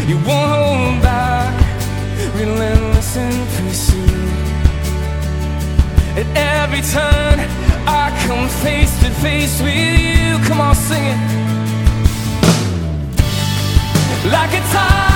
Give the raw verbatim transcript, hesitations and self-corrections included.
You won't hold back, relentless in pursuit. At every turn I come face to face with you. Come on, sing it. Like a tide